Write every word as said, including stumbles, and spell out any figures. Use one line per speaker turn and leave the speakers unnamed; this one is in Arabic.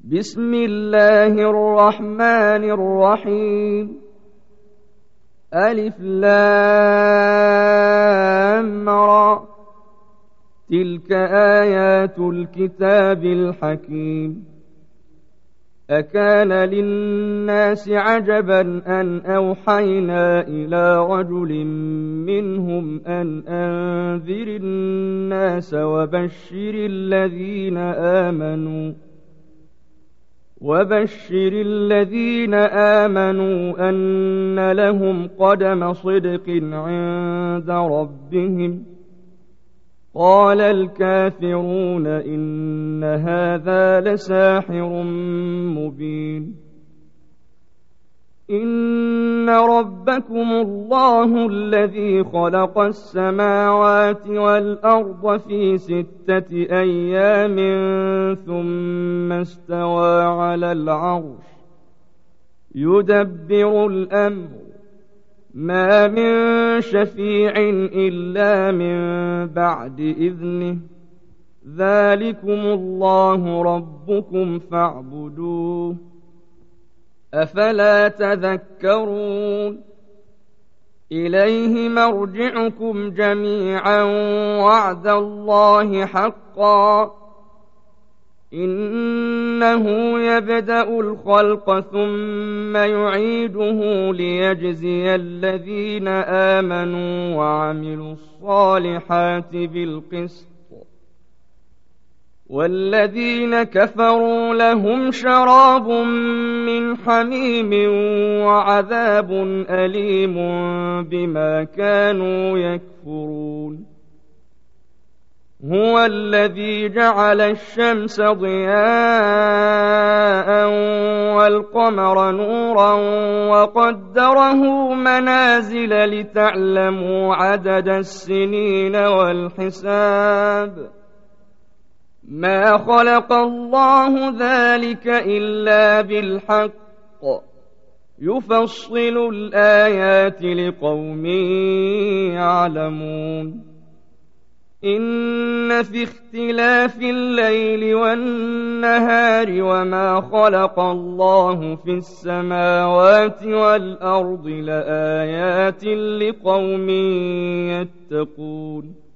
بسم الله الرحمن الرحيم ألف لام را تلك آيات الكتاب الحكيم أكان للناس عجبا أن أوحينا إلى رجل منهم أن أنذر الناس وبشر الذين آمنوا وبشر الذين آمنوا أن لهم قدم صدق عند ربهم قال الكافرون إن هذا لساحر مبين إن ربكم الله الذي خلق السماوات والأرض في ستة أيام ثم استوى على العرش يدبر الأمر ما من شفيع إلا من بعد إذنه ذلكم الله ربكم فاعبدوه أفلا تذكرون إليه مرجعكم جميعا وعد الله حقا إنه يبدأ الخلق ثم يعيده ليجزي الذين آمنوا وعملوا الصالحات بالقسط والذين كفروا لهم شراب من حميم وعذاب أليم بما كانوا يكفرون هو الذي جعل الشمس ضياء والقمر نورا وقدره منازل لتعلموا عدد السنين والحساب ما خلق الله ذلك إلا بالحق يفصل الآيات لقوم يعلمون إن في اختلاف الليل والنهار وما خلق الله في السماوات والأرض لآيات لقوم يتقون